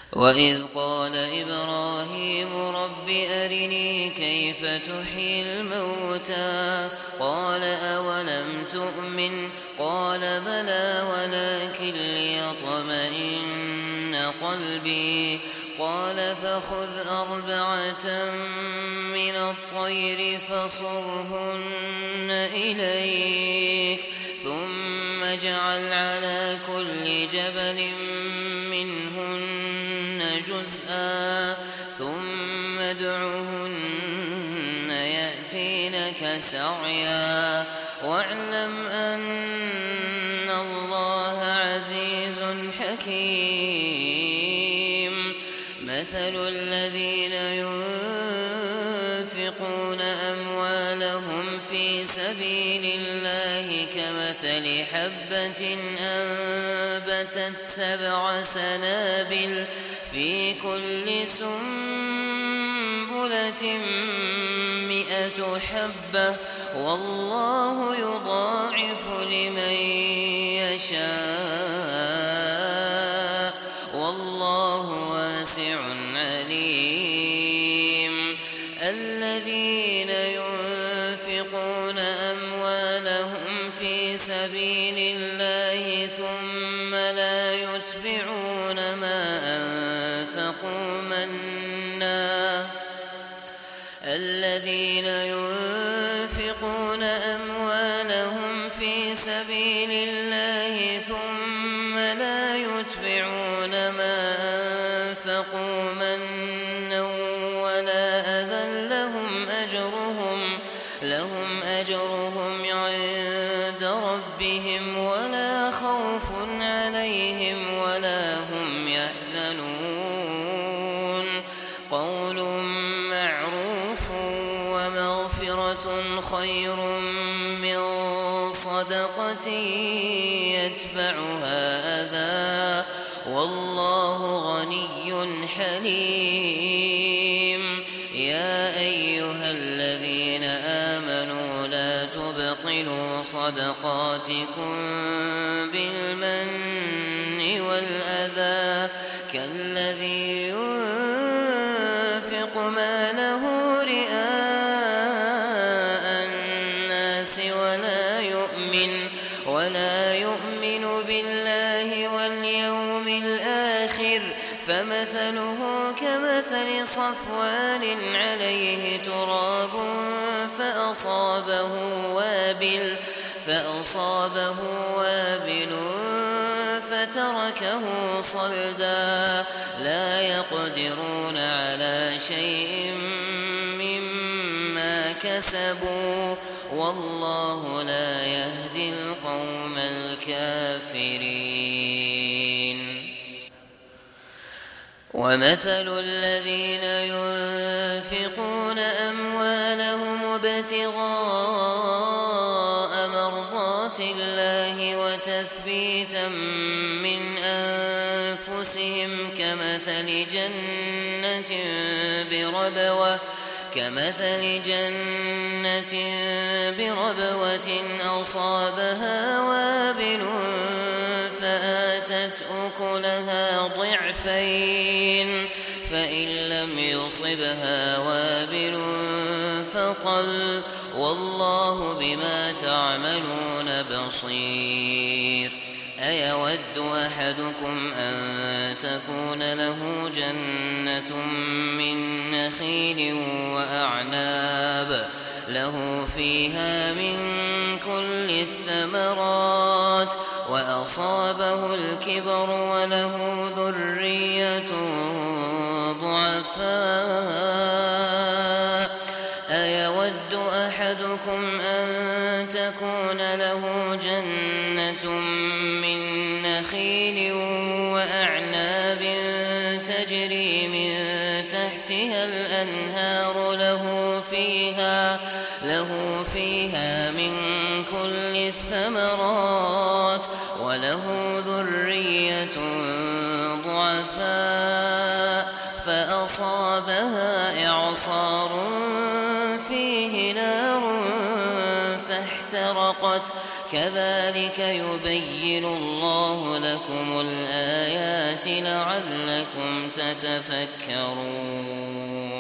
وإذ قال إبراهيم رب أرني كيف تحيي الموتى قال أولم تؤمن قال بلى ولكن ليطمئن قلبي قال فخذ 4 من الطير فصرهن إليك ثم اجعل على كل جبل منهن جزءا ثم ادعهن يأتينك سعيا واعلم أن الله عزيز حكيم مثل الذين ينفقون أموالهم في سبيل الله كمثل حبة أنبتت 7 سنابل في كل سنبلة 100 حبة والله يضاعف لمن يشاء والله واسع عليم الذين ينفقون أموالهم في سبيل الله ثم لا يتبعون ما أنفقوا منا الذين ينفقون أموالهم في سبيل الله ثم لا يتبعون ما أنفقوا منا ولا أذى لهم أجرهم عند ربهم ولا خوف عليهم ولا هم يحزنون قول معروف ومغفرة خير من صدقة يتبعها أذى والله غني حليم يا أيها الذين آمنوا لا تبطلوا صدقاتكم بالمن والأذى كالذي ينفق ماله رئاء الناس ولا يؤمن بالله واليوم الآخر فمثله كمثل صفوان عليه تراب فأصابه وابل فتركه صلدا لا يقدرون على شيء مما كسبوا والله لا يهدي القوم الكافرين ومثل الذين ينفقون أموالهم ابتغاء مرضات الله وتثبيتا من أنفسهم كمثل جنة بربوة أصابها وابل فآتت أكلها ضعفين فإن لم يصبها وابل فطل والله بما تعملون بصير أيود أحدكم أن تكون له جنة من نخيل وأعناب له فيها من كل الثمرات وأصابه الكبر وله ذرية ضعفاء أيود أحدكم أن تكون له جنة من نخيل وأعناب تجري من تحتها الأنهار له فيها من كل الثمرات وله ذرية ضعفاء فأصابها إعصار فيه نار فاحترقت كذلك يبين الله لكم الآيات لعلكم تتفكرون.